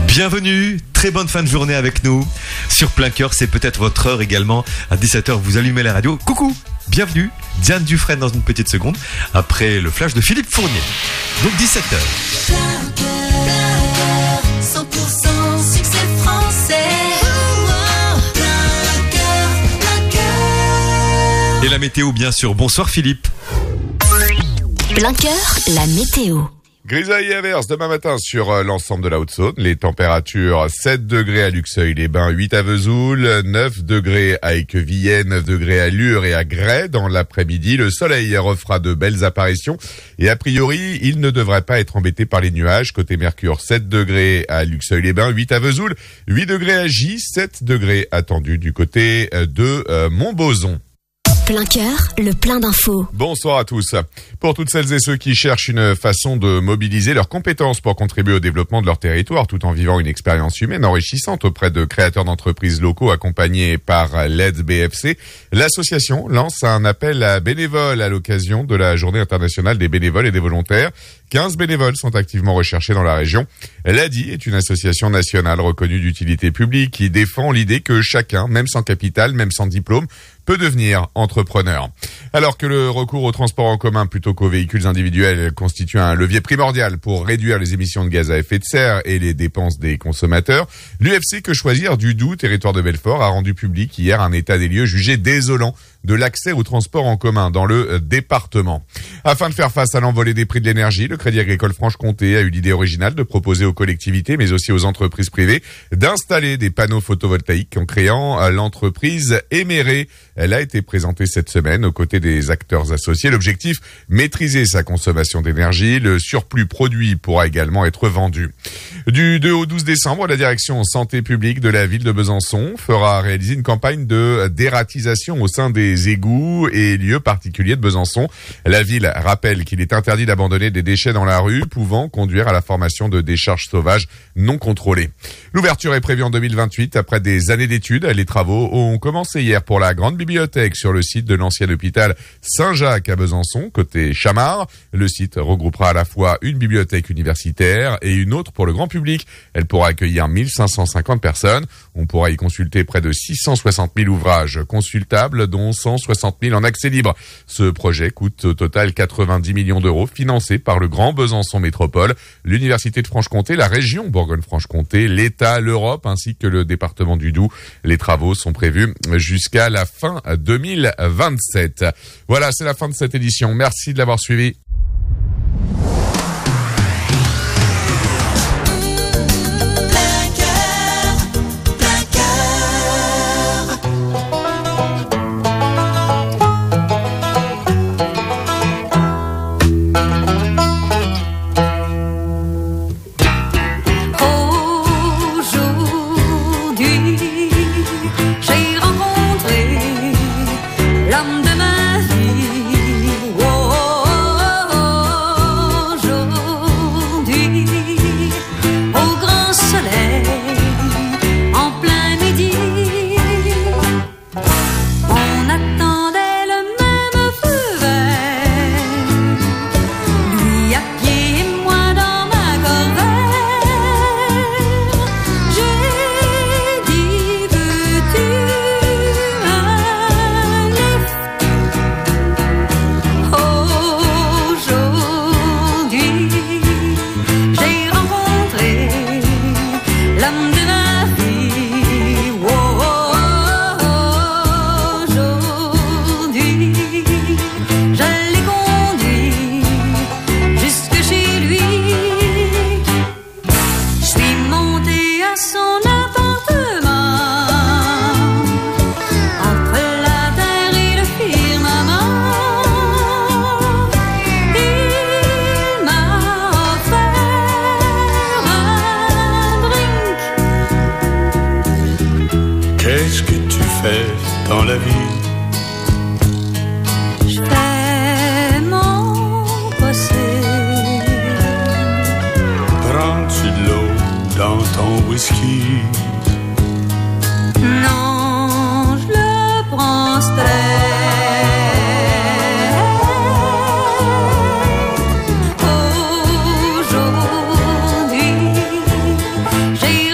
Bienvenue, très bonne fin de journée avec nous. Sur Plein Cœur, c'est peut-être votre heure également. À 17h, vous allumez la radio. Coucou, bienvenue. Diane Dufresne dans une petite seconde. Après le flash de Philippe Fournier. Donc 17h. Plein cœur, 100% succès français. Plein cœur. Et la météo, bien sûr. Bonsoir Philippe. Plein Cœur, la météo. Grisaille et averse demain matin sur l'ensemble de la Haute-Saône. Les températures 7 degrés à Luxeuil-les-Bains, 8 à Vesoul, 9 degrés à Équevillet, 9 degrés à Lure et à Grès. Dans l'après-midi, le soleil refera de belles apparitions et a priori, il ne devrait pas être embêté par les nuages. Côté Mercure, 7 degrés à Luxeuil-les-Bains, 8 à Vesoul, 8 degrés à Gy, 7 degrés attendus du côté de Montbozon. Plein Cœur, le plein d'infos. Bonsoir à tous. Pour toutes celles et ceux qui cherchent une façon de mobiliser leurs compétences pour contribuer au développement de leur territoire tout en vivant une expérience humaine enrichissante auprès de créateurs d'entreprises locaux accompagnés par l'aide BFC, l'association lance un appel à bénévoles à l'occasion de la Journée internationale des bénévoles et des volontaires. 15 bénévoles sont activement recherchés dans la région. L'ADI est une association nationale reconnue d'utilité publique qui défend l'idée que chacun, même sans capital, même sans diplôme, peut devenir entrepreneur. Alors que le recours au transport en commun plutôt qu'aux véhicules individuels constitue un levier primordial pour réduire les émissions de gaz à effet de serre et les dépenses des consommateurs, l'UFC Que Choisir du Doubs, territoire de Belfort, a rendu public hier un état des lieux jugé désolant de l'accès au transport en commun dans le département. Afin de faire face à l'envolée des prix de l'énergie, le Crédit Agricole Franche-Comté a eu l'idée originale de proposer aux collectivités, mais aussi aux entreprises privées, d'installer des panneaux photovoltaïques en créant l'entreprise Éméré. Elle a été présentée cette semaine aux côtés des acteurs associés. L'objectif, maîtriser sa consommation d'énergie. Le surplus produit pourra également être vendu. Du 2 au 12 décembre, la direction santé publique de la ville de Besançon fera réaliser une campagne de dératisation au sein des égouts et lieux particuliers de Besançon. La ville rappelle qu'il est interdit d'abandonner des déchets dans la rue, pouvant conduire à la formation de décharges sauvages non contrôlées. L'ouverture est prévue en 2028. Après des années d'études, les travaux ont commencé hier pour la grande bibliothèque sur le site de l'ancien hôpital Saint-Jacques à Besançon, côté Chamard. Le site regroupera à la fois une bibliothèque universitaire et une autre pour le grand public. Elle pourra accueillir 1550 personnes. On pourra y consulter près de 660 000 ouvrages consultables, dont 160 000 en accès libre. Ce projet coûte au total 90 millions d'euros, financé par le Grand Besançon Métropole, l'Université de Franche-Comté, la région Bourgogne-Franche-Comté, l'État, l'Europe ainsi que le département du Doubs. Les travaux sont prévus jusqu'à la fin 2027. Voilà, c'est la fin de cette édition. Merci de l'avoir suivi. dans la vie. Je fais mon possible. Prends-tu de l'eau dans ton whisky? Non, je le prends straight. Aujourd'hui, j'ai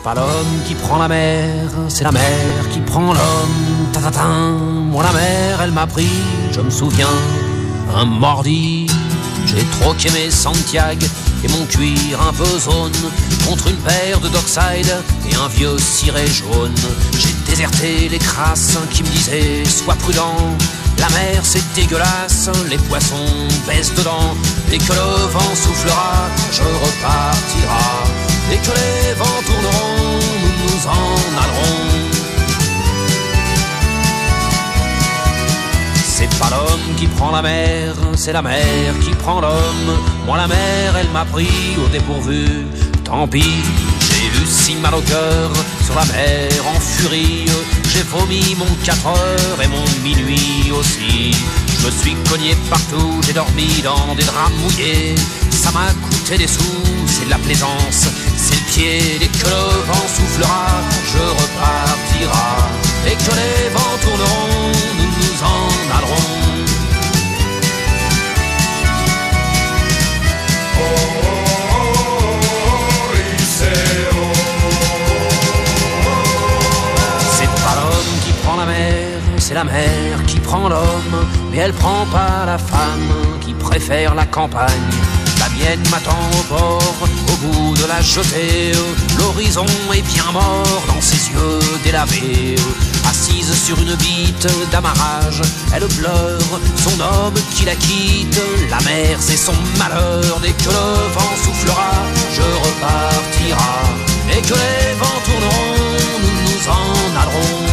pas l'homme qui prend la mer, c'est la mer qui prend l'homme. Ta-ta-ta. Moi la mer, elle m'a pris, je me souviens, un mordi. J'ai troqué mes Santiago et mon cuir un peu zone contre une paire de Dockside et un vieux ciré jaune. J'ai déserté les crasses qui me disaient sois prudent, la mer c'est dégueulasse, les poissons baissent dedans. Dès que le vent soufflera, je repartira. Dès que les vents tourneront, nous nous en allerons. C'est pas l'homme qui prend la mer, c'est la mer qui prend l'homme. Moi la mer, elle m'a pris au dépourvu, tant pis. J'ai eu si mal au cœur sur la mer en furie. J'ai vomi mon 4 heures et mon minuit aussi. Je me suis cogné partout, j'ai dormi dans des draps mouillés. Ça m'a coûté des sous, c'est de la plaisance, c'est le pied. Dès que le vent soufflera, je repartira. Dès que les vents tourneront, nous nous en allerons. C'est pas l'homme qui prend la mer, c'est la mer qui prend l'homme. Mais elle prend pas la femme qui préfère la campagne. La mienne m'attend au bord, au bout de la jetée. L'horizon est bien mort dans ses yeux délavés. Assise sur une bite d'amarrage, elle pleure son homme qui la quitte. La mer c'est son malheur, dès que le vent soufflera, je repartira. Dès que les vents tourneront, nous nous en allerons.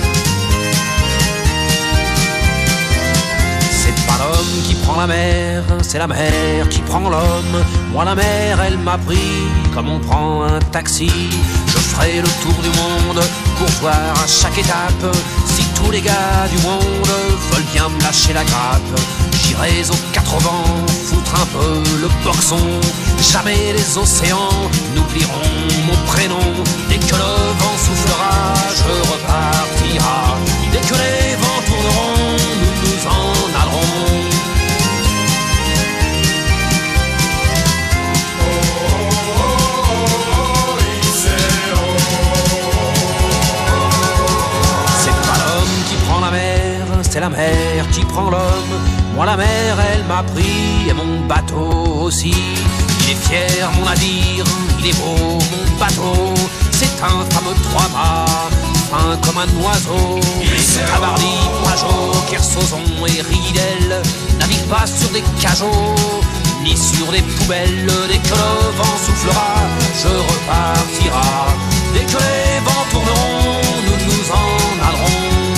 C'est pas l'homme qui prend la mer, c'est la mer qui prend l'homme. Moi la mer elle m'a pris comme on prend un taxi. Je ferai le tour du monde pour voir à chaque étape si tous les gars du monde veulent bien me lâcher la grappe. J'irai aux 4 vents foutre un peu le boxon. Jamais les océans n'oublieront mon prénom. Dès que le vent soufflera, je repartira. Dès que les vents tourneront, nous nous en allerons. C'est la mer qui prend l'homme. Moi la mer elle m'a pris et mon bateau aussi. Il est fier mon navire, il est beau mon bateau. C'est un fameux 3-mâts, fin comme un oiseau. Tabarly, Pajot, Kersozon et Ridel naviguent pas sur des cajots ni sur des poubelles. Dès que le vent soufflera, je repartira. Dès que les vents tourneront, nous nous en allerons.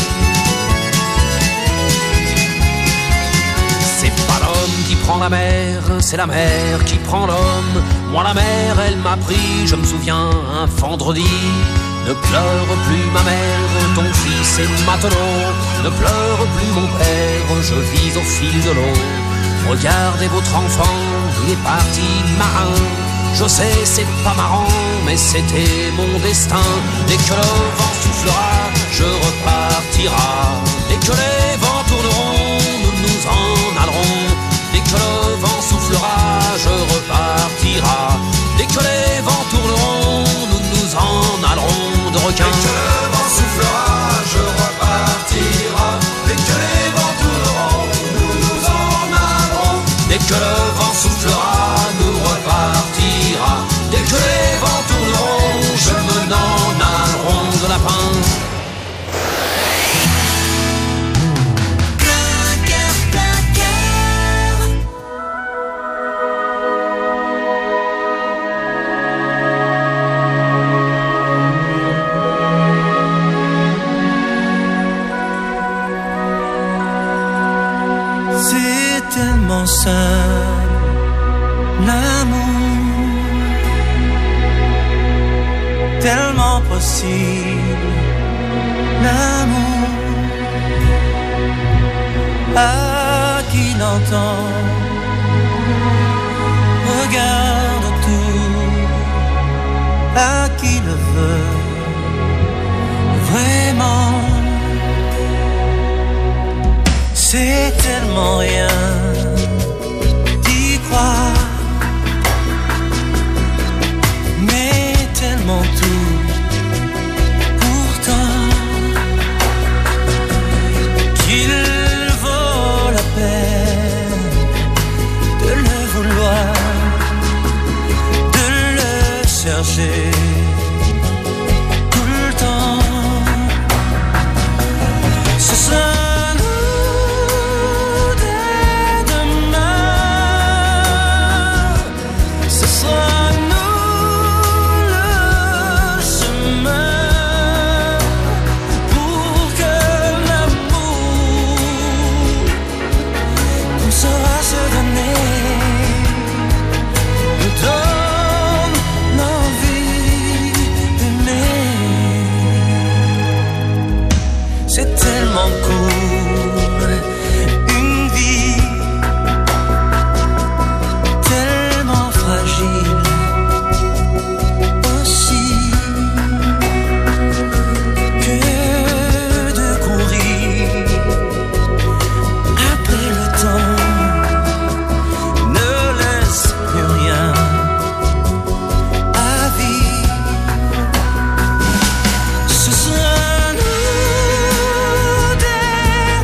Qui prend la mer, c'est la mer qui prend l'homme. Moi la mer elle m'a pris, je me souviens un vendredi. Ne pleure plus ma mère, ton fils est matelot. Ne pleure plus mon père, je vis au fil de l'eau. Regardez votre enfant, il est parti marin. Je sais c'est pas marrant, mais c'était mon destin. Dès que le vent soufflera, je repartira. Dès que les vents tourneront, nous nous en allerons. Dès que le vent soufflera, je repartira. Dès que les vents tourneront, nous nous en allerons de requins. Dès que le vent soufflera, je repartira. Dès que les vents tourneront, nous nous en allerons. Dès que le vent soufflera, nous repartira. Dès que les vents tourneront, je me n'en allerons de lapin. Simple, l'amour tellement possible, l'amour à qui l'entend regarde tout, à qui le veut vraiment. C'est tellement rien d'y croire, mais tellement tout tellement court, une vie tellement fragile aussi, que de courir après le temps ne laisse plus rien à vivre. Ce sera nous dès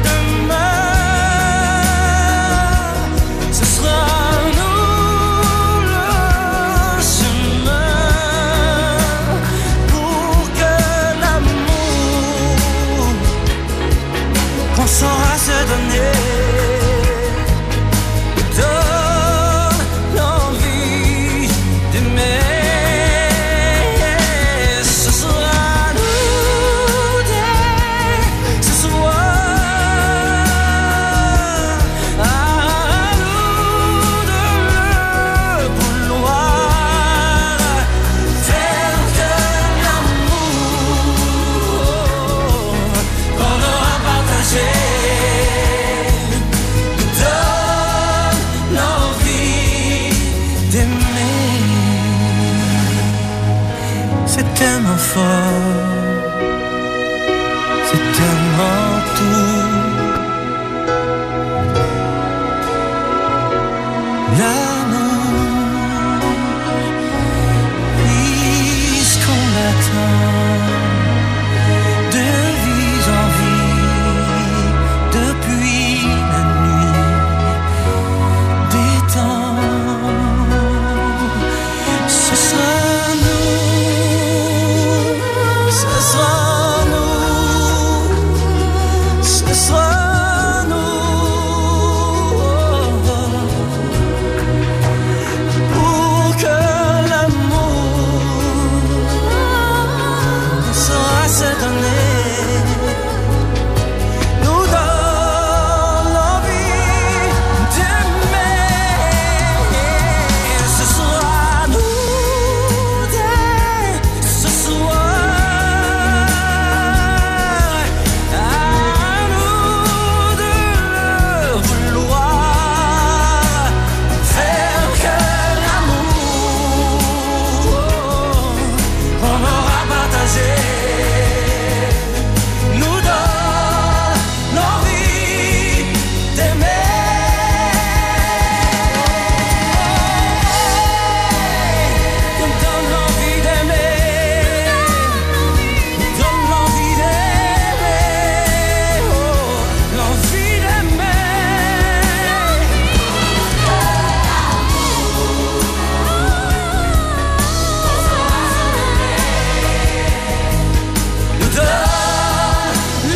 demain, ce sera nous le chemin pour que l'amour qu'on saura se donner donne l'envie d'aimer. Ce sera nous dès ce soir, à nous de le vouloir, faire que l'amour qu'on aura partagé donne l'envie d'aimer. C'est tellement fort, c'est tellement tout. L'amour, puisqu'on l'attend de vie en vie depuis la nuit des temps. Ce sera nous, ce sera nous, ce sera nous, pour que l'amour saura se donner, nous donne l'envie d'aimer. Ce sera nous dès ce soir, à nous de le vouloir, faire que l'amour qu'on aura partagé nous donne l'envie d'aimer. Nous donne l'envie d'aimer, nous donne l'envie d'aimer, oh, l'envie d'aimer, nous donne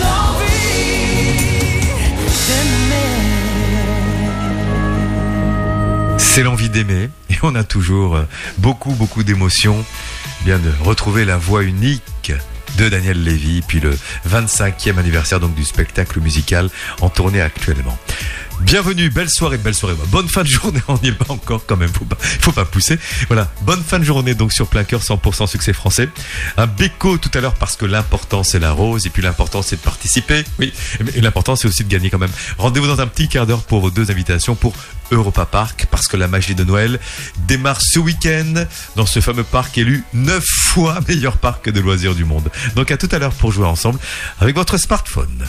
l'envie d'aimer. C'est l'envie d'aimer et on a toujours beaucoup d'émotions. Bien de retrouver la voix unique de Daniel Lévy, puis le 25e anniversaire donc du spectacle musical en tournée actuellement. Bienvenue, belle soirée. Bonne fin de journée, on n'y est pas encore quand même, faut pas pousser. Voilà, bonne fin de journée donc sur Plein Cœur, 100% succès français. Un béco tout à l'heure parce que l'important c'est la rose et puis l'important c'est de participer. Oui, et l'important c'est aussi de gagner quand même. Rendez-vous dans un petit quart d'heure pour vos deux invitations pour Europa Park parce que la magie de Noël démarre ce week-end dans ce fameux parc élu 9 fois meilleur parc de loisirs du monde. Donc à tout à l'heure pour jouer ensemble avec votre smartphone.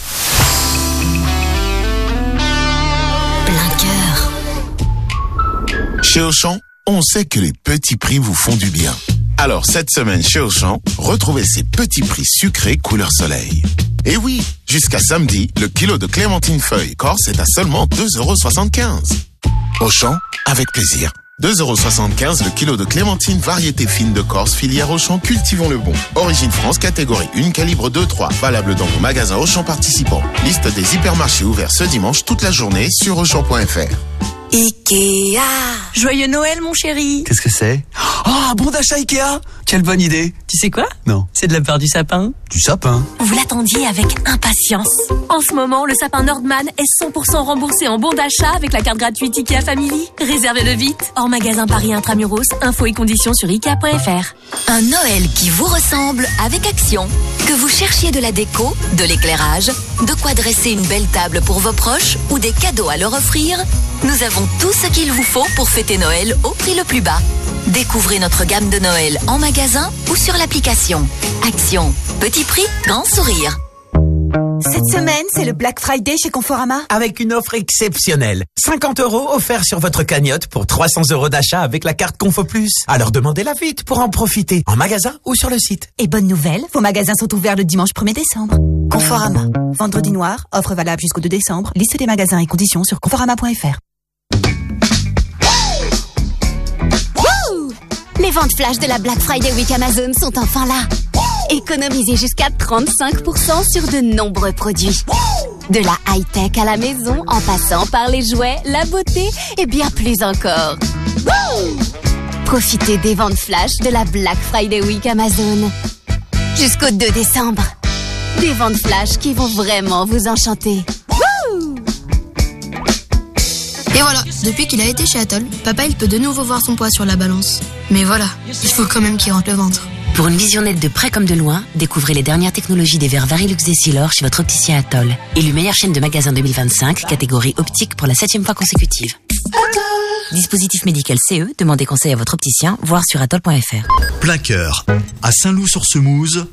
Plein cœur. Chez Auchan, on sait que les petits prix vous font du bien. Alors cette semaine chez Auchan, retrouvez ces petits prix sucrés couleur soleil. Et oui, jusqu'à samedi, le kilo de clémentine feuille corse est à seulement 2,75 €. Auchan, avec plaisir. 2,75 € le kilo de clémentine variété fine de Corse, filière Auchan, cultivons le bon. Origine France, catégorie 1, calibre 2-3. Valable dans vos magasins Auchan participants. Liste des hypermarchés ouverts ce dimanche toute la journée sur Auchan.fr. Ikea. Joyeux Noël, mon chéri. Qu'est-ce que c'est? Oh, un bon d'achat Ikea. quelle bonne idée. Tu sais quoi? Non. C'est de la part du sapin. Du sapin. Vous l'attendiez avec impatience. En ce moment, le sapin Nordman est 100% remboursé en bon d'achat avec la carte gratuite IKEA Family. Réservez-le vite. Hors magasin Paris Intramuros, infos et conditions sur ikea.fr. Un Noël qui vous ressemble avec Action. Que vous cherchiez de la déco, de l'éclairage, de quoi dresser une belle table pour vos proches ou des cadeaux à leur offrir, nous avons tout ce qu'il vous faut pour fêter Noël au prix le plus bas. Découvrez notre gamme de Noël en magasin ou sur l'application. Action. Petit prix, grand sourire. Cette semaine, c'est le Black Friday chez Conforama. Avec une offre exceptionnelle. 50 € offerts sur votre cagnotte pour 300 € d'achat avec la carte Confo Plus. Alors demandez-la vite pour en profiter, en magasin ou sur le site. Et bonne nouvelle, vos magasins sont ouverts le dimanche 1er décembre. Conforama. Vendredi noir, offre valable jusqu'au 2 décembre. Liste des magasins et conditions sur conforama.fr. Les ventes flash de la Black Friday Week Amazon sont enfin là. Économisez jusqu'à 35% sur de nombreux produits. De la high-tech à la maison, en passant par les jouets, la beauté et bien plus encore. Profitez des ventes flash de la Black Friday Week Amazon. Jusqu'au 2 décembre. Des ventes flash qui vont vraiment vous enchanter. Et voilà, depuis qu'il a été chez Atoll, papa il peut de nouveau voir son poids sur la balance. Mais voilà, il faut quand même qu'il rentre le ventre. Pour une vision nette de près comme de loin, découvrez les dernières technologies des verres Varilux Essilor chez votre opticien Atoll. Élu meilleure chaîne de magasins 2025, catégorie optique pour la 7e fois consécutive. Dispositif médical CE, demandez conseil à votre opticien, voire sur atoll.fr. Plein cœur, à Saint-Loup-sur-Semouse,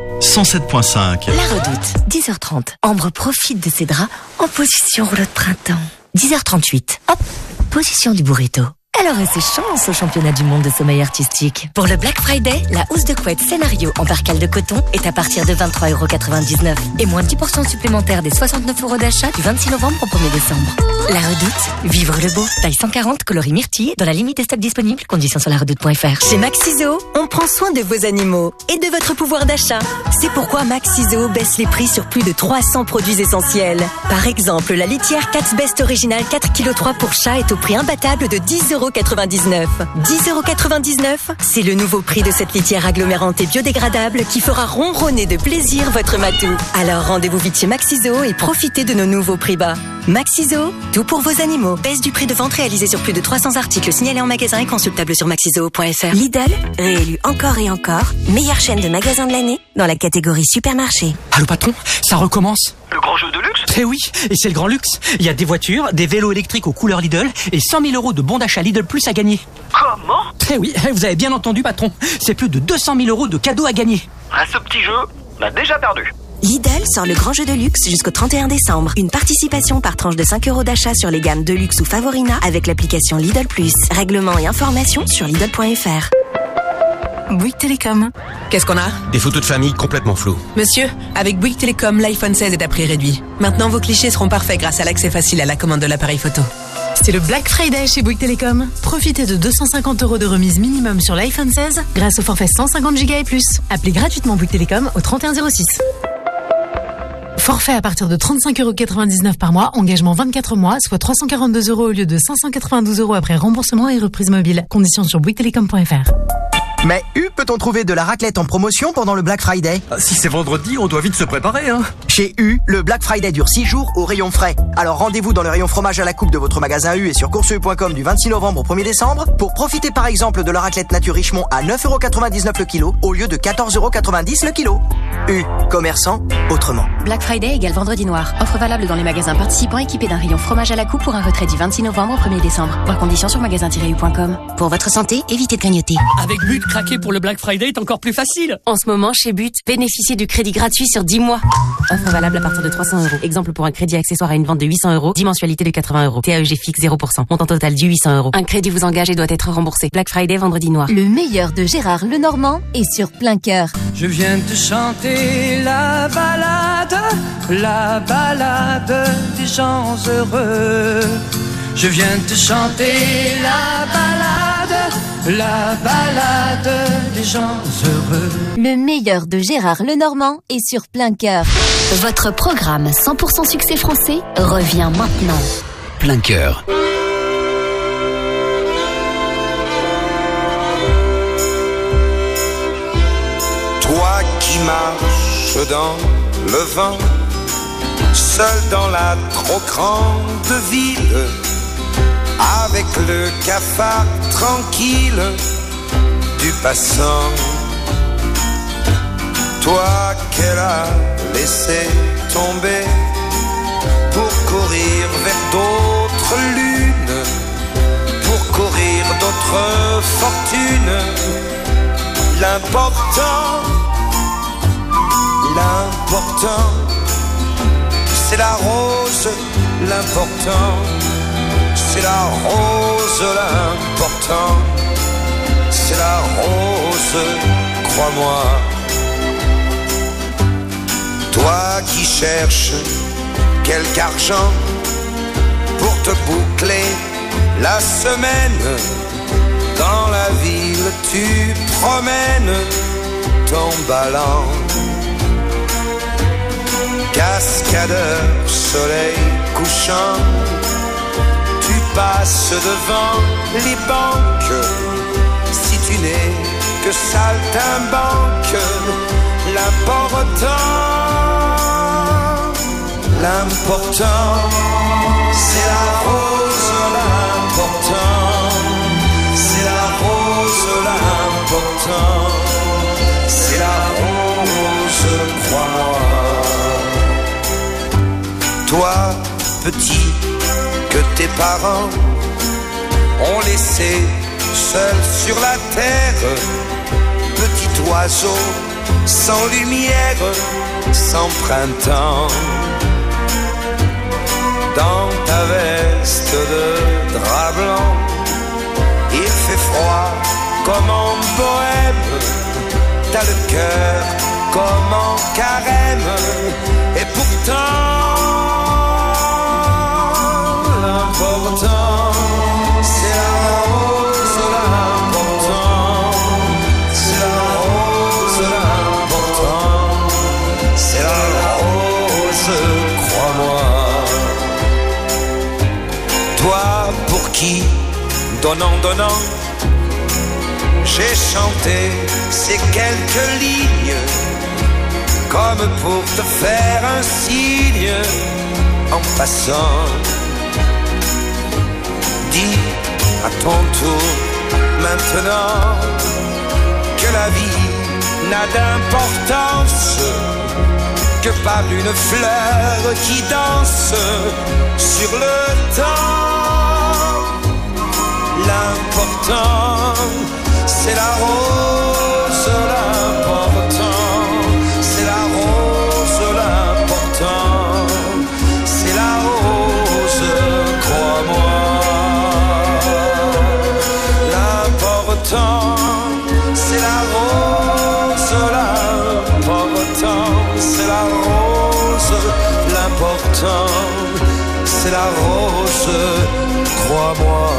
107.5. La Redoute, 10h30. Ambre profite de ses draps en position rouleau de printemps. 10h38. Hop, position du burrito. Elle aurait ses chances au championnat du monde de sommeil artistique. Pour le Black Friday, la housse de couette Scénario en percale de coton est à partir de 23,99 € et moins 10% supplémentaire des 69 € d'achat du 26 novembre au 1er décembre. La Redoute, vivre le beau. Taille 140, coloris myrtille, dans la limite des stocks disponibles. Conditions sur laredoute.fr. Chez Maxiso, on prend soin de vos animaux et de votre pouvoir d'achat. C'est pourquoi Maxiso baisse les prix sur plus de 300 produits essentiels. Par exemple, la litière Cat's Best Original 4,3 kg pour chat est au prix imbattable de 10,99 €. 10,99 €, c'est le nouveau prix de cette litière agglomérante et biodégradable qui fera ronronner de plaisir votre matou. Alors rendez-vous vite chez Maxiso et profitez de nos nouveaux prix bas. Maxiso, tout pour vos animaux. Baisse du prix de vente réalisé sur plus de 300 articles signalés en magasin et consultable sur maxiso.fr. Lidl, réélu encore et encore, meilleure chaîne de magasins de l'année dans la catégorie supermarché. Allô patron, ça recommence. Le grand jeu de luxe? Eh oui, et c'est le grand luxe. Il y a des voitures, des vélos électriques aux couleurs Lidl et 100 000 € de bons d'achat Lidl Plus à gagner. Comment? Eh oui, vous avez bien entendu patron. C'est plus de 200 000 € de cadeaux à gagner. À ce petit jeu, on a déjà perdu. Lidl sort le grand jeu de luxe jusqu'au 31 décembre. Une participation par tranche de 5 € d'achat sur les gammes Deluxe ou Favorina avec l'application Lidl Plus. Règlements et informations sur Lidl.fr. Bouygues Télécom. Qu'est-ce qu'on a? Des photos de famille complètement floues. Monsieur, avec Bouygues Télécom, l'iPhone 16 est à prix réduit. Maintenant, vos clichés seront parfaits grâce à l'accès facile à la commande de l'appareil photo. C'est le Black Friday chez Bouygues Télécom. Profitez de 250 € de remise minimum sur l'iPhone 16 grâce au forfait 150 Go et plus. Appelez gratuitement Bouygues Télécom au 3106. Forfait à partir de 35,99 € par mois, engagement 24 mois, soit 342 € au lieu de 592 € après remboursement et reprise mobile. Conditions sur bouyguestelecom.fr. Mais peut-on trouver de la raclette en promotion pendant le Black Friday? Si c'est vendredi, on doit vite se préparer, hein. Chez le Black Friday dure 6 jours au rayon frais. Alors rendez-vous dans le rayon fromage à la coupe de votre magasin et sur courseu.com du 26 novembre au 1er décembre pour profiter par exemple de la raclette nature Richemont à 9,99 € le kilo au lieu de 14,90 € le kilo. Commerçant autrement. Black Friday égale vendredi noir. Offre valable dans les magasins participants équipés d'un rayon fromage à la coupe pour un retrait du 26 novembre au 1er décembre. Voir conditions sur magasin-u.com. Pour votre santé, évitez de grignoter. Avec But, craquer pour le Black Friday est encore plus facile. En ce moment, chez But, bénéficiez du crédit gratuit sur 10 mois. Offre valable à partir de 300 €. Exemple pour un crédit accessoire à une vente de 800 €. 10 mensualités de 80 €. TAEG fixe 0%. Montant total du 800 €. Un crédit vous engage et doit être remboursé. Black Friday, vendredi noir. Le meilleur de Gérard Lenormand est sur Plein Cœur. Je viens te chanter la balade des gens heureux. Je viens te chanter la balade des gens heureux. Le meilleur de Gérard Lenormand est sur Plein Cœur. Votre programme 100% succès français revient maintenant. Plein Cœur. marche dans le vent, seul dans la trop grande ville, avec le cafard tranquille du passant. Toi qu'elle a laissé tomber pour courir vers d'autres lunes, pour courir d'autres fortunes. L'important, c'est la rose. L'important, c'est la rose. L'important, c'est la rose, crois-moi. Toi qui cherches quelque argent pour te boucler la semaine, dans la ville tu promènes ton ballon. Cascadeur, soleil couchant, tu passes devant les banques. Si tu n'es que saltimbanque, l'important, c'est la rose. L'important, c'est la rose. L'important, c'est la rose, crois-moi. Toi, petit, que tes parents ont laissé seul sur la terre, petit oiseau sans lumière, sans printemps. Dans ta veste de drap blanc, il fait froid comme en bohème. T'as le cœur comme en carême. Et pourtant, l'important, c'est la rose. L'important, c'est la rose. L'important, c'est la rose, crois-moi. Toi pour qui, donnant, j'ai chanté ces quelques lignes, comme pour te faire un signe en passant. Dis à ton tour maintenant que la vie n'a d'importance que par une fleur qui danse sur le temps. L'important, c'est la rose. L'important, c'est la rose. L'important, c'est la rose, crois-moi. L'important, c'est la rose. L'important, c'est la rose. L'important, c'est la rose, crois-moi.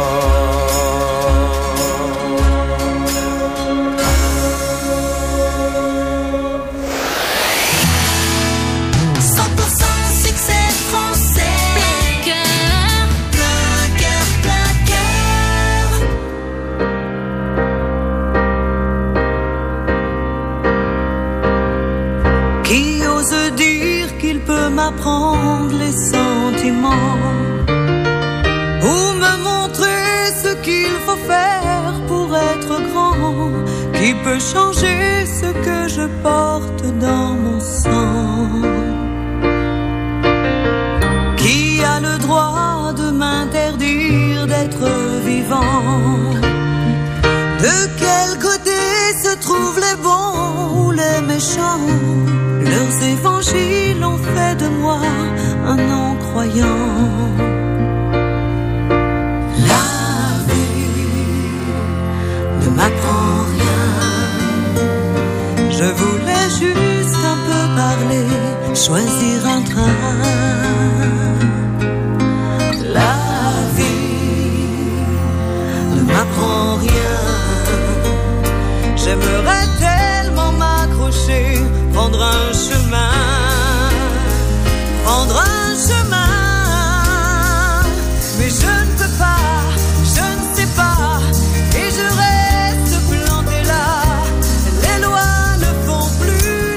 M'apprendre les sentiments ou me montrer ce qu'il faut faire pour être grand, qui peut changer ce que je porte dans mon sang, qui a le droit de m'interdire d'être vivant. De quel côté se trouvent les bons ou les méchants? Leurs évangiles ont fait de moi un non-croyant. La vie ne m'apprend rien. Je voulais juste un peu parler, choisir un train. La vie ne m'apprend rien. J'aimerais tellement m'accrocher, prendre un chemin, mais je ne peux pas, je ne sais pas, et je reste planté là. Les lois ne font plus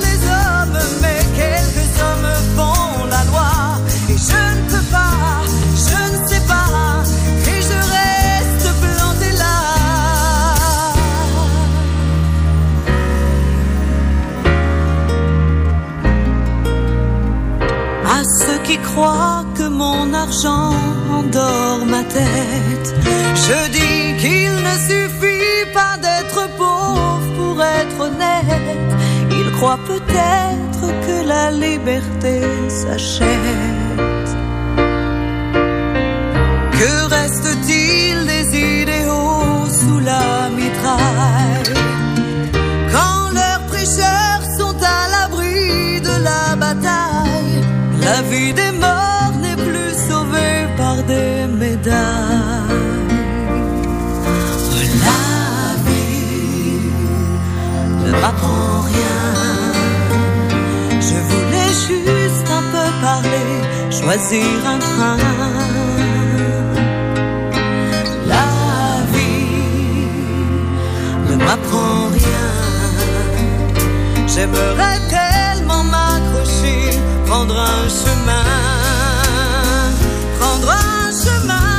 À ceux qui croient que mon argent endort ma tête, je dis qu'il ne suffit pas d'être pauvre pour être honnête. Ils croient peut-être que la liberté s'achète. Que reste-t-il des idéaux sous la mitraille, quand leurs prêcheurs sont à l'abri de la bataille? La vie des morts n'est plus sauvée par des médailles. Oh, la vie ne m'apprend rien. Je voulais juste un peu parler, choisir un train. La vie ne m'apprend rien. J'aimerais tellement m'accrocher, prendre un chemin, prendre un chemin.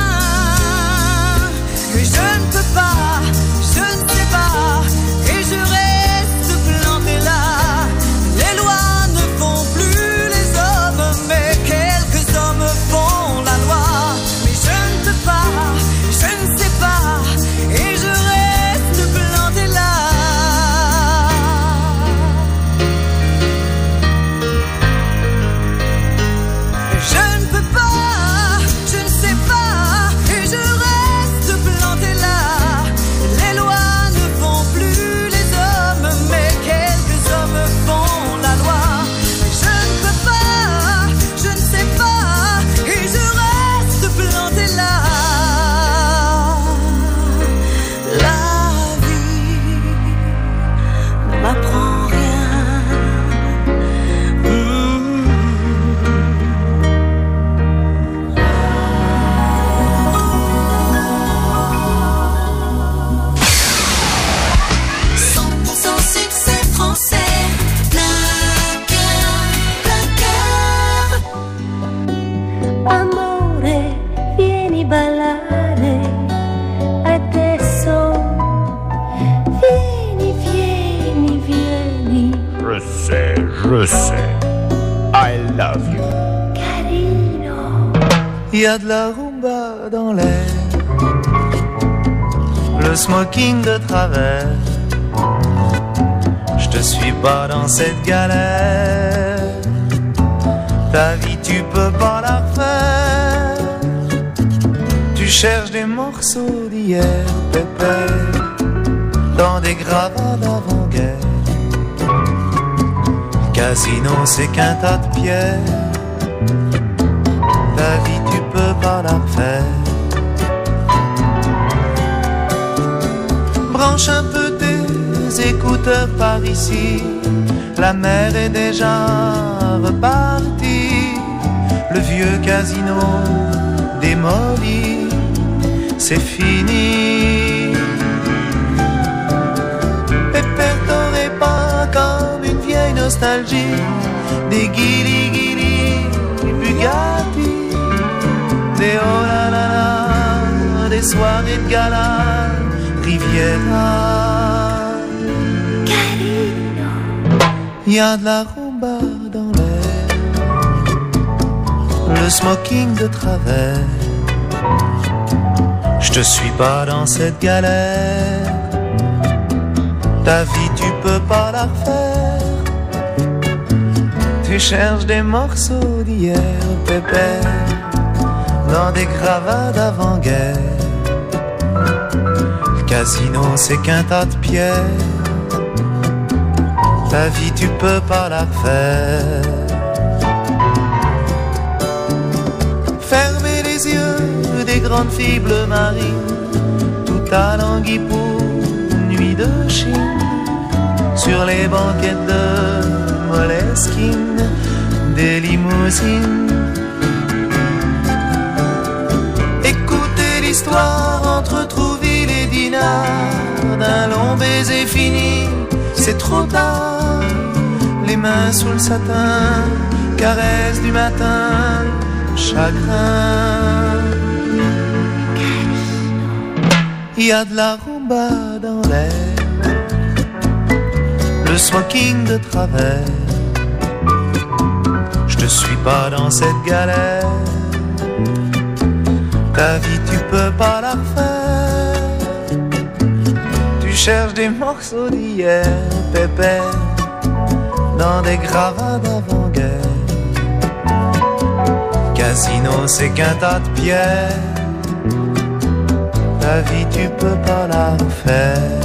Mais je ne peux pas, je ne sais pas, et je reste planté là. Les lois ne font plus les hommes, mais quelques hommes font la loi. Mais je ne peux pas, je ne sais pas, et je reste planté là. Je sais, I love you. Il y a de la rumba dans l'air, le smoking de travers. Je te suis pas dans cette galère. Ta vie tu peux pas la refaire. Tu cherches des morceaux d'hier, pépère, dans des gravats d'avant-guerre. Casino c'est qu'un tas de pierres. Ta vie tu peux pas la refaire. Branche un peu tes écouteurs par ici. La mer est déjà repartie. Le vieux casino démoli, c'est fini. Pépère, t'aurais pas comme une vieille nostalgie des guili-guili, Bugatti, des oh là là là, des soirées de gala, Riviera. Il y a de la rumba dans l'air, le smoking de travers. Je te suis pas dans cette galère. Ta vie tu peux pas la refaire. Tu cherches des morceaux d'hier, pépère, dans des gravats d'avant-guerre. Le casino c'est qu'un tas de pierres. Ta vie tu peux pas la refaire. Fermez les yeux des grandes filles bleu marine, tout à Languille pour une nuit de Chine. Sur les banquettes de Moleskine, des limousines. Écoutez l'histoire entre Trouville et Dinard, d'un long baiser fini, c'est trop tard. Les mains sous le satin, caresse du matin, chagrin. Il y a de la rumba dans l'air, le smoking de travers. Je te suis pas dans cette galère. Ta vie tu peux pas la refaire. Tu cherches des morceaux d'hier, pépère, dans des gravats d'avant-guerre. Casino c'est qu'un tas de pierres. Ta vie tu peux pas la refaire.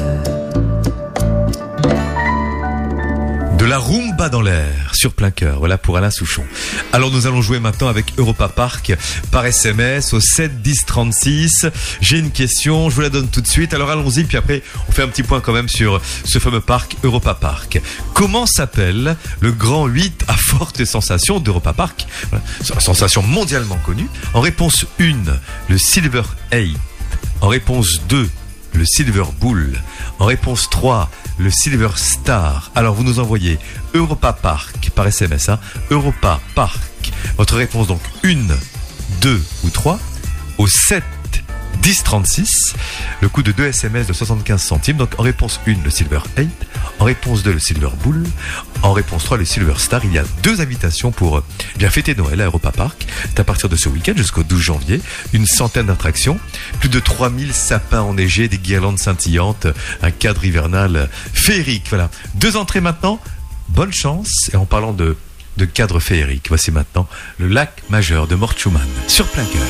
De la rumba dans l'air, sur plein cœur, voilà pour Alain Souchon. Alors nous allons jouer maintenant avec Europa Park par SMS au 7 10 36. J'ai une question, je vous la donne tout de suite. Alors allons-y, puis après on fait un petit point quand même sur ce fameux parc Europa Park. Comment s'appelle le grand 8 à forte sensation d'Europa Park, voilà, sensation mondialement connue? En réponse 1, le Silver 8. En réponse 2, le Silver Bull. En réponse 3, le Silver Star. Alors vous nous envoyez Europa Park par SMS, hein, Europa Park. Votre réponse donc 1, 2 ou 3 au 7 10 36. Le coût de 2 SMS de 75 centimes. Donc en réponse 1, le Silver 8. En réponse 2, le Silver Bull. En réponse 3, le Silver Star. Il y a 2 invitations pour bien fêter Noël à Europa Park. C'est à partir de ce week-end jusqu'au 12 janvier. Une centaine d'attractions. Plus de 3000 sapins enneigés, des guirlandes scintillantes, un cadre hivernal féerique. Voilà. 2 entrées maintenant. Bonne chance. Et en parlant de cadre féerique, voici maintenant le lac majeur de Mort Schumann sur plein cœur.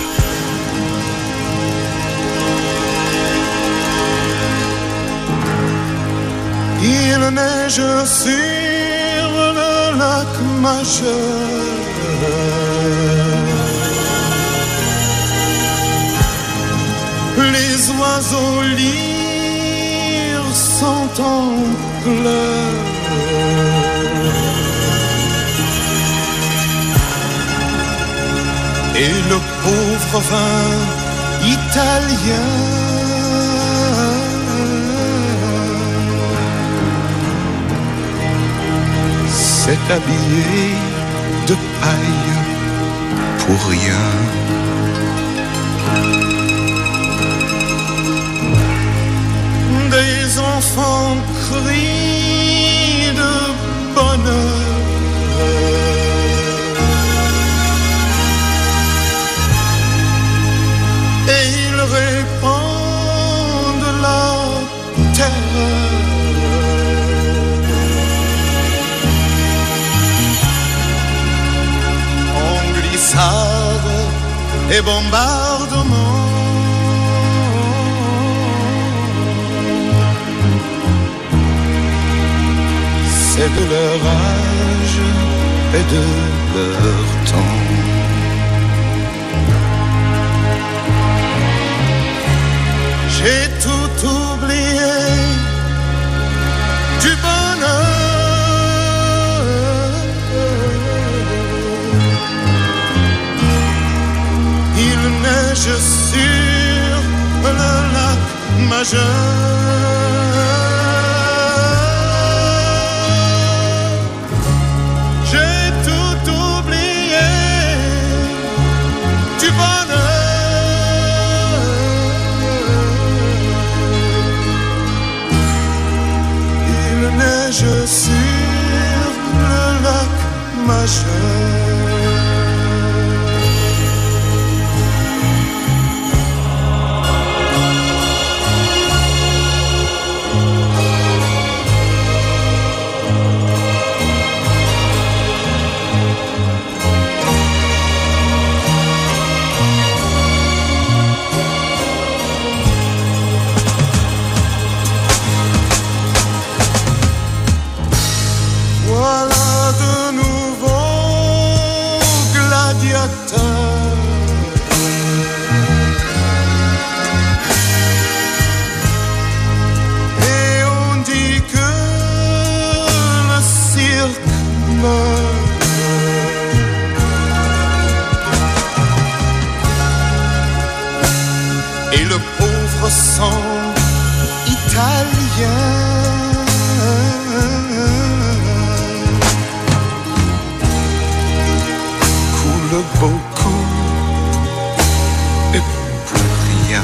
Il neige sur le lac majeur. Les oiseaux lyres sont en pleurs. Et le pauvre vin italien s'est habillé de paille pour rien. Des enfants crient de bonheur. Et ils répandent la terreur. Et bombardement, c'est de leur âge et de leur temps. J'ai tout oublié du bonheur. Neige sur le lac majeur. J'ai tout oublié du bonheur. Il neige sur le lac majeur. Voilà de nouveaux gladiateurs. Et on dit que le cirque meurt. Et le pauvre sang italien coule beaucoup et pour rien.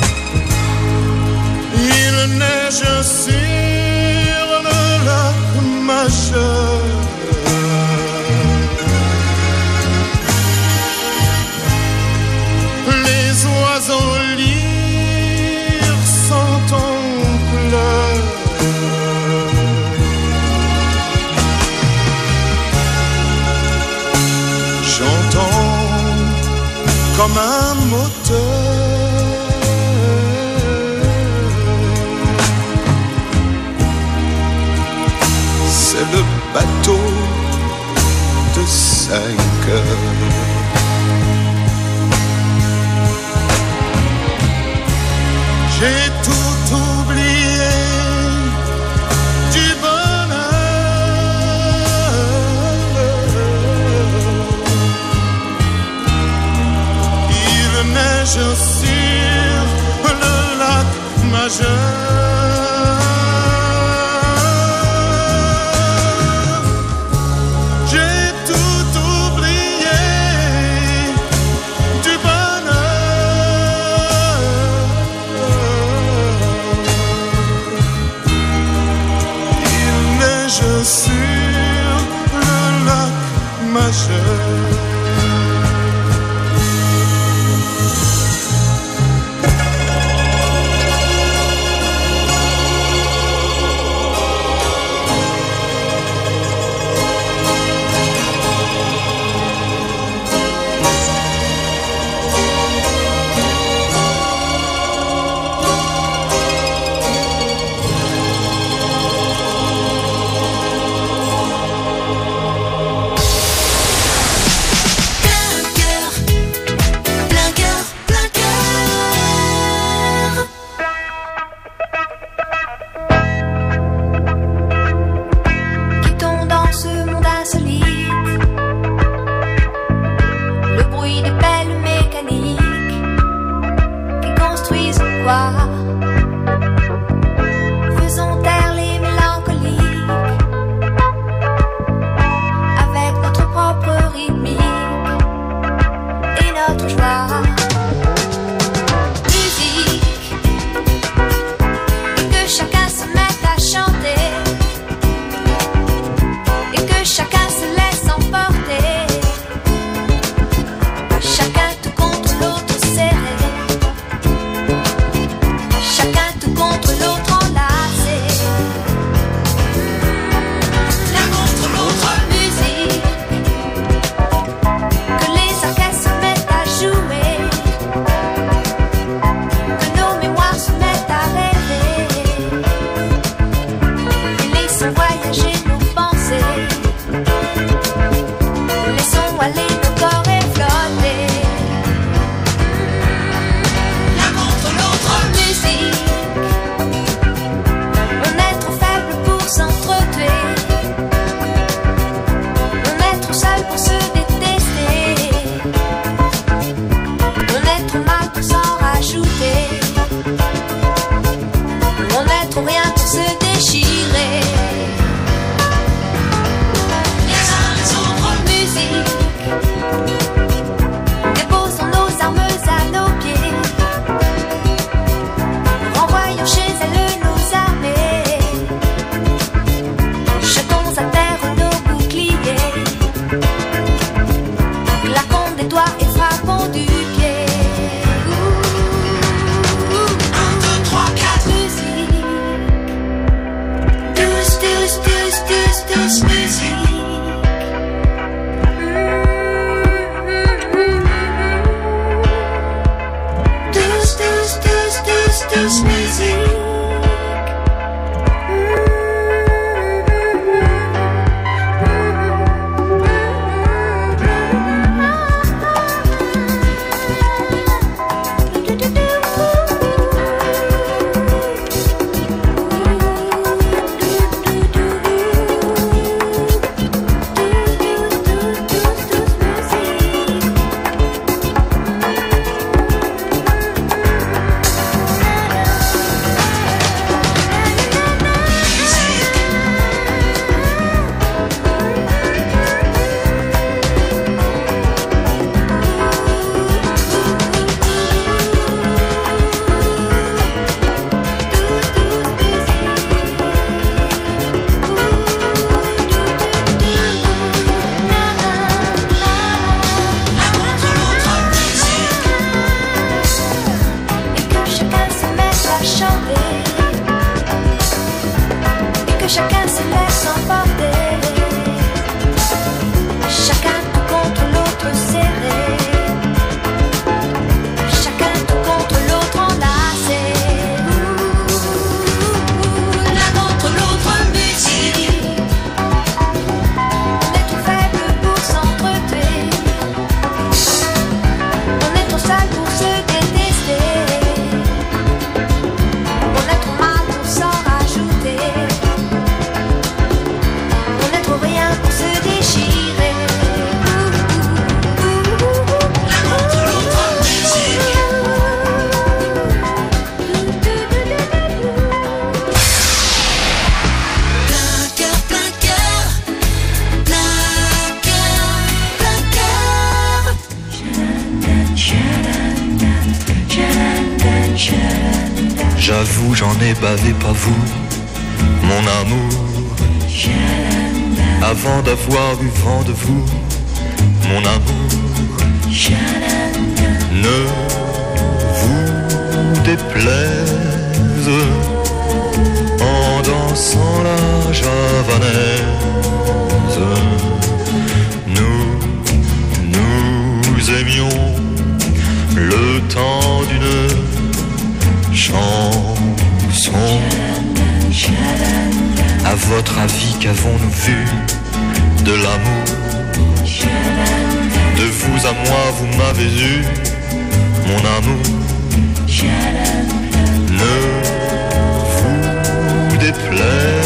Il neige sur le lac Les oiseaux lyres sont en pleurs. J'entends comme un moteur. C'est le bateau de 5 heures. J'ai tout oublié du bonheur. Il neige sur le lac majeur. J'ai tout oublié du bonheur. Il neige sur le lac majeur. J'avoue, j'en ai bavé, pas vous, mon amour. Avant d'avoir eu vent de vous, mon amour. Ne vous déplaise en dansant la javanaise. Nous aimions le temps d'une chanson. À votre avis, qu'avons-nous vu de l'amour? De vous à moi, vous m'avez eu, mon amour. Ne vous déplaise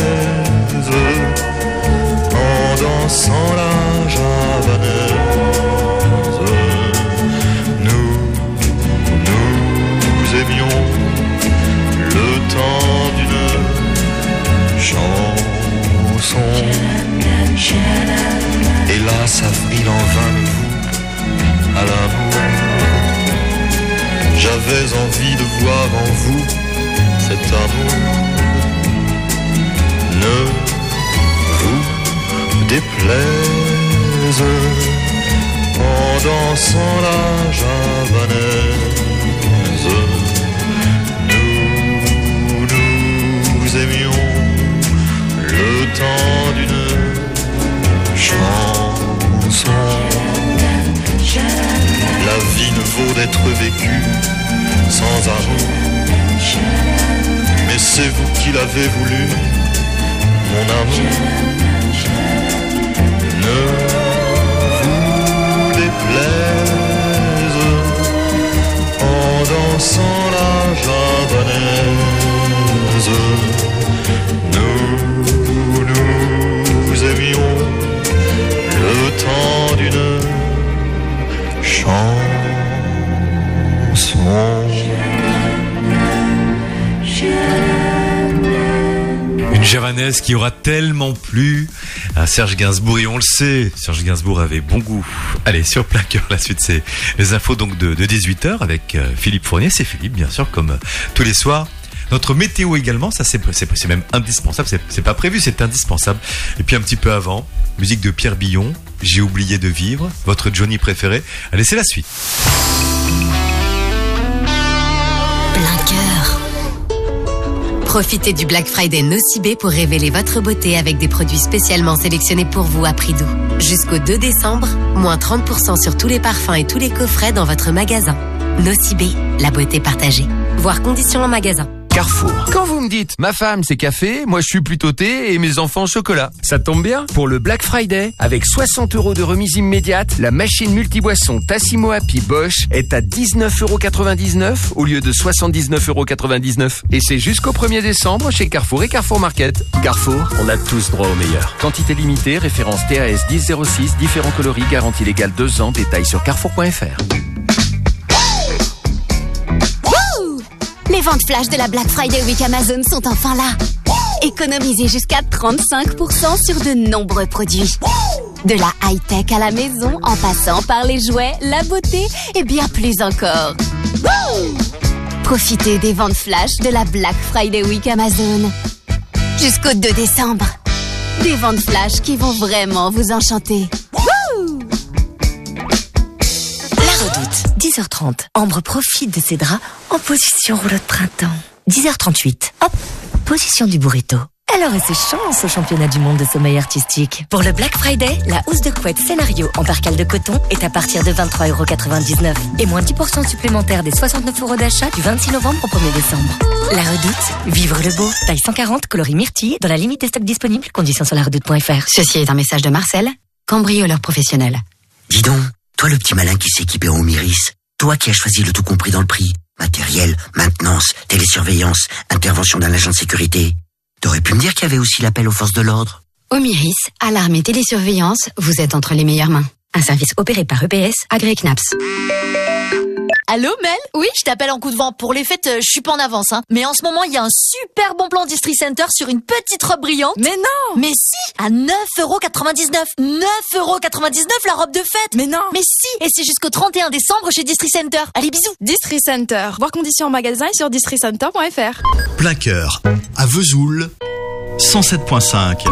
en dansant la javanaise. Nous aimions le temps d'une chanson. Hélas, avril en vain le vous à l'amour. J'avais envie de voir en vous cet amour. Ne vous déplaise en dansant la javanaise. Nous aimions le temps d'une chanson. La vie ne vaut d'être vécue sans amour. Mais c'est vous qui l'avez voulu, mon amour. Ne vous déplaise en dansant la javanaise. Nous aimions le temps d'une chanson. Une javanaise qui aura tellement plu à Serge Gainsbourg, et on le sait, Serge Gainsbourg avait bon goût. Allez, sur Plein Cœur, la suite c'est les infos donc de 18h avec Philippe Fournier. C'est Philippe, bien sûr, comme tous les soirs. Notre météo également, ça c'est même indispensable, c'est pas prévu, c'est indispensable. Et puis un petit peu avant, musique de Pierre Billon, J'ai oublié de vivre, votre Johnny préféré. Allez, c'est la suite. Plein Cœur. Profitez du Black Friday Nocibé pour révéler votre beauté avec des produits spécialement sélectionnés pour vous à prix doux. Jusqu'au 2 décembre, moins 30% sur tous les parfums et tous les coffrets dans votre magasin. Nocibé, la beauté partagée. Voir conditions en magasin. Carrefour. Quand vous me dites, ma femme c'est café, moi je suis plutôt thé et mes enfants chocolat. Ça tombe bien, pour le Black Friday, avec 60 € de remise immédiate, la machine multiboisson Tassimo Happy Bosch est à 19,99 € au lieu de 79,99 €. Et c'est jusqu'au 1er décembre chez Carrefour et Carrefour Market. Carrefour, on a tous droit au meilleur. Quantité limitée, référence TAS 1006, différents coloris, garantie légale 2 ans, détails sur carrefour.fr. Les ventes flash de la Black Friday Week Amazon sont enfin là. Économisez jusqu'à 35% sur de nombreux produits. De la high-tech à la maison, en passant par les jouets, la beauté et bien plus encore. Profitez des ventes flash de la Black Friday Week Amazon. Jusqu'au 2 décembre. Des ventes flash qui vont vraiment vous enchanter. La Redoute, 10h30. Ambre profite de ses draps en position rouleau de printemps. 10h38. Hop, position du burrito. Elle aurait ses chances au championnat du monde de sommeil artistique. Pour le Black Friday, la housse de couette Scénario en percale de coton est à partir de 23,99 € et moins 10% supplémentaire des 69 € d'achat du 26 novembre au 1er décembre. La Redoute, vivre le beau, taille 140, coloris myrtille, dans la limite des stocks disponibles, conditions sur laredoute.fr. Ceci est un message de Marcel, cambrioleur professionnel. Dis donc, toi le petit malin qui s'est équipé en Omiris, toi qui as choisi le tout compris dans le prix, matériel, maintenance, télésurveillance, intervention d'un agent de sécurité, t'aurais pu me dire qu'il y avait aussi l'appel aux forces de l'ordre. Omiris, alarme et télésurveillance, vous êtes entre les meilleures mains. Un service opéré par EPS, agréé CNAPS. Allô Mel? Oui, je t'appelle en coup de vent. Pour les fêtes, je suis pas en avance, hein. Mais en ce moment, il y a un super bon plan Distri Center sur une petite robe brillante. Mais non! Mais si! À 9,99€. 9,99€ la robe de fête! Mais non! Mais si! Et c'est jusqu'au 31 décembre chez Distri Center. Allez, bisous! Distri Center. Voir conditions en magasin et sur districenter.fr. Plein cœur, à Vesoul, 107.5.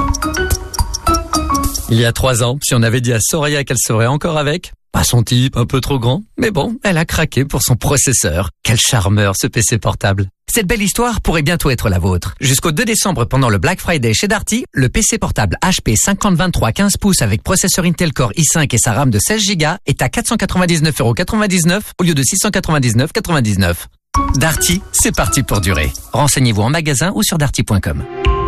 Il y a 3 ans, si on avait dit à Soraya qu'elle serait encore avec, pas son type, un peu trop grand, mais bon, elle a craqué pour son processeur. Quel charmeur ce PC portable. Cette belle histoire pourrait bientôt être la vôtre. Jusqu'au 2 décembre, pendant le Black Friday chez Darty, le PC portable HP 5023 15 pouces avec processeur Intel Core i5 et sa RAM de 16 Go est à 499,99€ au lieu de 699,99€. Darty, c'est parti pour durer. Renseignez-vous en magasin ou sur darty.com.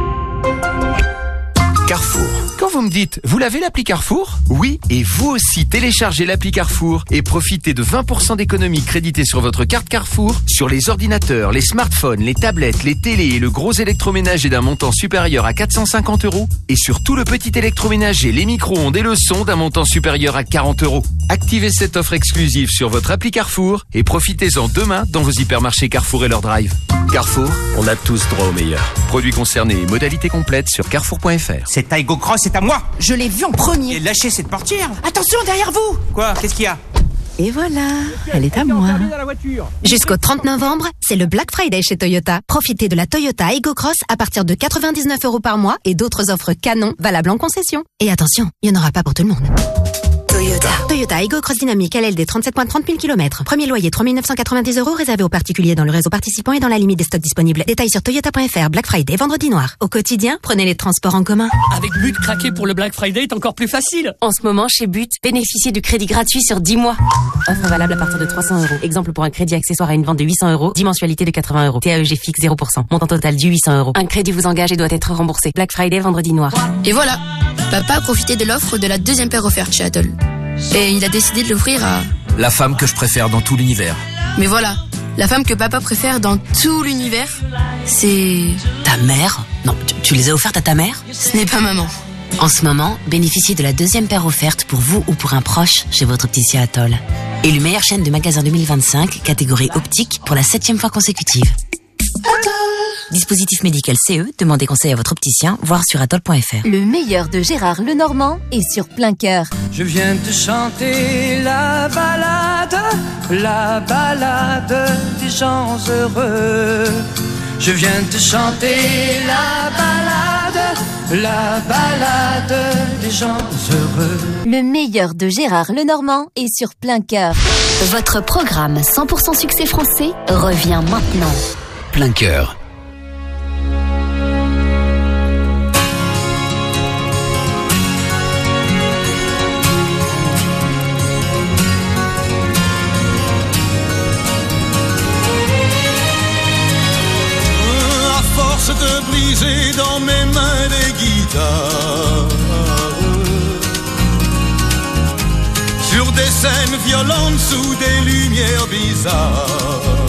Carrefour. Quand vous me dites, vous l'avez l'appli Carrefour? Oui, et vous aussi téléchargez l'appli Carrefour et profitez de 20% d'économie créditée sur votre carte Carrefour sur les ordinateurs, les smartphones, les tablettes, les télés et le gros électroménager d'un montant supérieur à 450€ et sur tout le petit électroménager, les micro-ondes et le son d'un montant supérieur à 40€. Activez cette offre exclusive sur votre appli Carrefour et profitez-en demain dans vos hypermarchés Carrefour et leur drive. Carrefour, on a tous droit au meilleur. Produits concernés et modalités complètes sur carrefour.fr. Cette Taigo Cross c'est à moi. Je l'ai vu en premier. Et lâchez cette portière. Attention, derrière vous. Quoi? Qu'est-ce qu'il y a? Et voilà, elle est à moi. Jusqu'au 30 novembre, c'est le Black Friday chez Toyota. Profitez de la Toyota Aygo Cross à partir de 99€ par mois et d'autres offres canons valables en concession. Et attention, il n'y en aura pas pour tout le monde. Toyota Aygo Cross Dynamique LLD 37.30 000 km. Premier loyer 3 990€ réservé aux particuliers dans le réseau participant et dans la limite des stocks disponibles. Détails sur toyota.fr. Black Friday, vendredi noir. Au quotidien, prenez les transports en commun. Avec But, craquer pour le Black Friday est encore plus facile. En ce moment, chez But, bénéficiez du crédit gratuit sur 10 mois. Offre valable à partir de 300€. Exemple pour un crédit accessoire à une vente de 800€. 10 mensualités de 80€. TAEG fixe 0%. Montant total du 800€. Un crédit vous engage et doit être remboursé. Black Friday, vendredi noir. Et voilà, papa a profité de l'offre de la deuxième paire offerte chez Atoll. Et il a décidé de l'offrir à... La femme que je préfère dans tout l'univers. Mais voilà, la femme que papa préfère dans tout l'univers, c'est... Ta mère? Non, tu les as offertes à ta mère? Ce n'est pas maman. En ce moment, bénéficiez de la deuxième paire offerte pour vous ou pour un proche chez votre opticien Atoll. Élu meilleure chaîne de magasins 2025, catégorie optique, pour la 7e fois consécutive. Dispositif médical CE, demandez conseil à votre opticien, voire sur atoll.fr. Le meilleur de Gérard Lenormand est sur Plein Cœur. Je viens te chanter la balade des gens heureux. Je viens te chanter la balade des gens heureux. Le meilleur de Gérard Lenormand est sur Plein Cœur. Votre programme 100% succès français revient maintenant. Plein cœur. De briser dans mes mains des guitares sur des scènes violentes sous des lumières bizarres.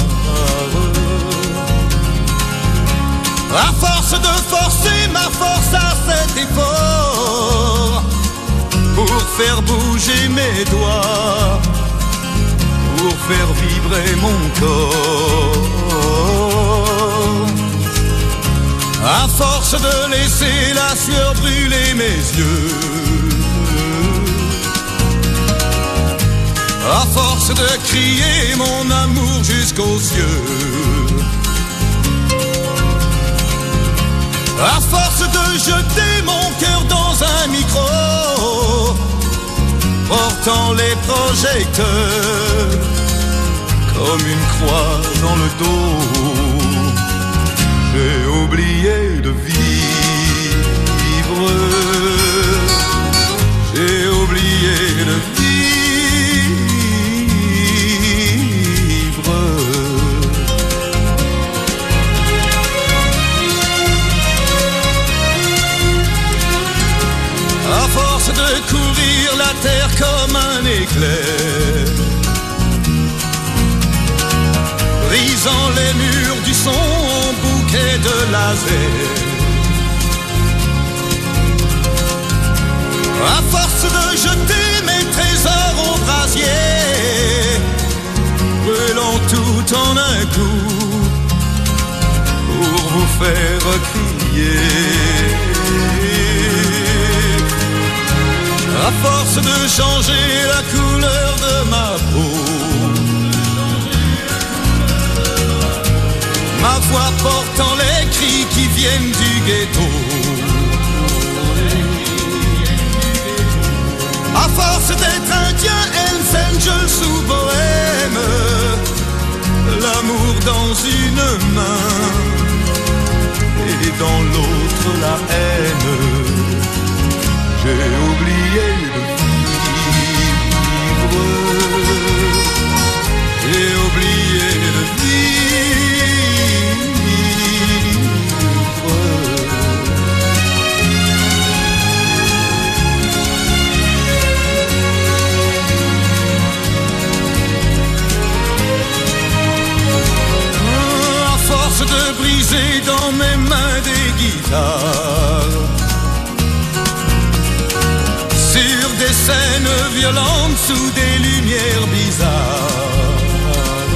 À force de forcer ma force à cet effort pour faire bouger mes doigts, pour faire vibrer mon corps. À force de laisser la sueur brûler mes yeux, à force de crier mon amour jusqu'aux cieux, à force de jeter mon cœur dans un micro, portant les projecteurs comme une croix dans le dos. J'ai oublié de vivre, j'ai oublié de vivre. À force de courir la terre comme un éclair, brisant les murs du son en bouquet de laser. À force de jeter mes trésors au brasier, tout en un coup pour vous faire crier. À force de changer la couleur de ma peau, ma voix portant les cris qui viennent du ghetto. À force d'être indien, Hells Angels ou bohème, l'amour dans une main et dans l'autre la haine. J'ai oublié de vivre, j'ai oublié de vivre. À force de briser dans mes mains des guitares, sur des scènes violentes sous des lumières bizarres,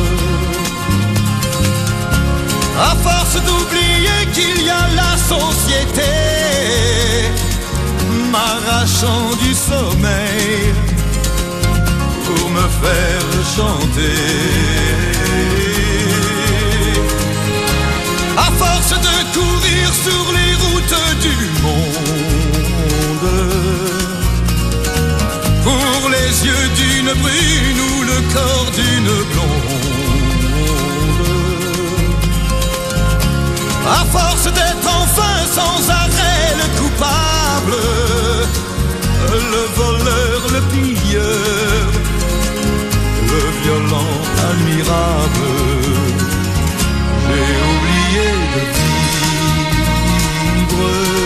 à force d'oublier qu'il y a la société m'arrachant du sommeil pour me faire chanter. À force de courir sur les routes du monde, pour les yeux d'une brune ou le corps d'une blonde, à force d'être enfin sans arrêt le coupable, le voleur, le pilleur, le violent admirable, j'ai oublié de vivre,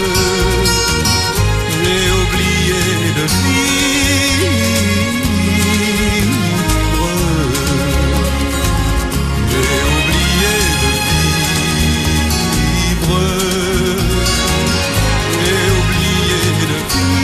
j'ai oublié de vivre, j'ai oublié de vivre, j'ai oublié de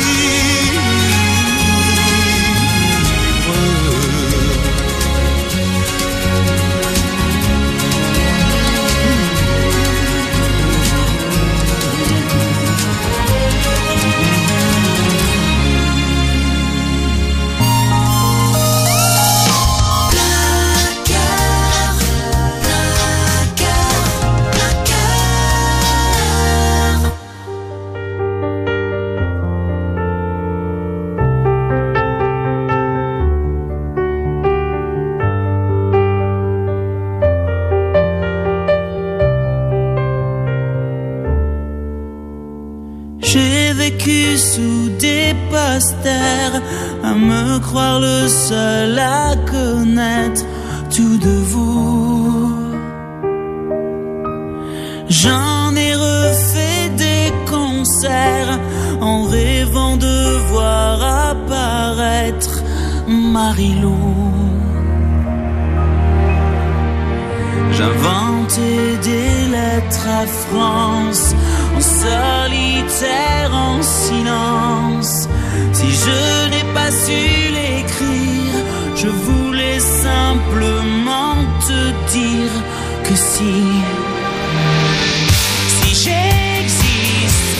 sous des posters, à me croire le seul à connaître tout de vous. J'en ai refait des concerts en rêvant de voir apparaître Marie-Lou. J'inventais des lettres à France, en solitaire, en silence. Si je n'ai pas su l'écrire, je voulais simplement te dire que si j'existe,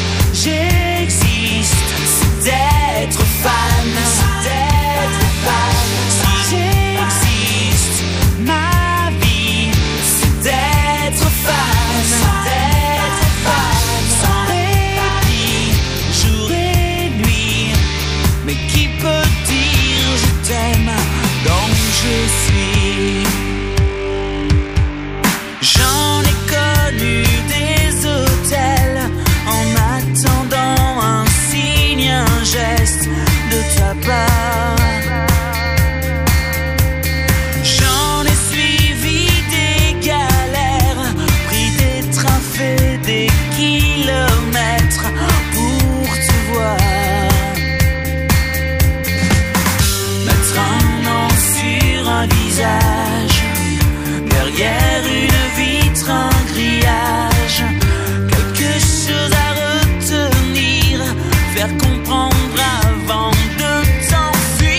c'est d'être fan, c'est d'être fan. Si j'existe, ma vie, c'est d'être fan, d'être fan, sans répit, jour et nuit. Mais qui peut dire je t'aime, donc je suis. J'en ai connu des hôtels en attendant un signe, un geste de ta part. J'en ai suivi des galères, pris des trains, fait des kilomètres pour te voir. Mettre un nom sur un visage, derrière une vitre, un grillage, quelque chose à retenir, faire comprendre avant de t'enfuir.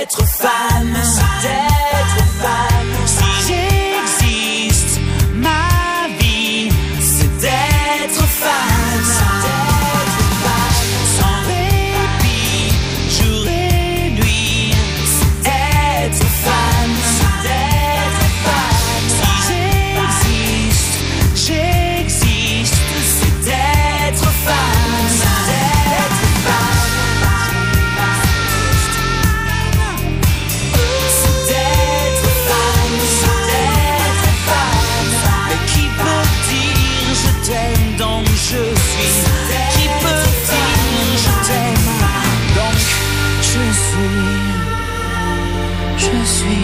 d'être femme, c'est d'être femme. Si j'existe, ma vie, c'est d'être femme, c'est d'être femme. Sans répit, jour et nuit, c'est d'être femme, c'est d'être femme. Si j'existe, c'est d'être femme, c'est d'être femme. C'est d'être femme, c'est d'être femme. Mais qui peut dire je t'aime donc je suis? Qui peut dire je t'aime donc je suis? Je suis.